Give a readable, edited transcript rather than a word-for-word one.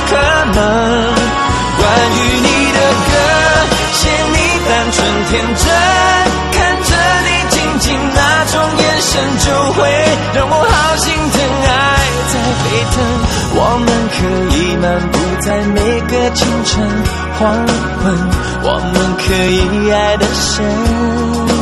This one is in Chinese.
可能。关于你的歌，写你单纯天真，看着你静静那种眼神，就会让我好心疼，爱在沸腾。我们可以漫步在每个清晨黄昏，我们可以爱得深。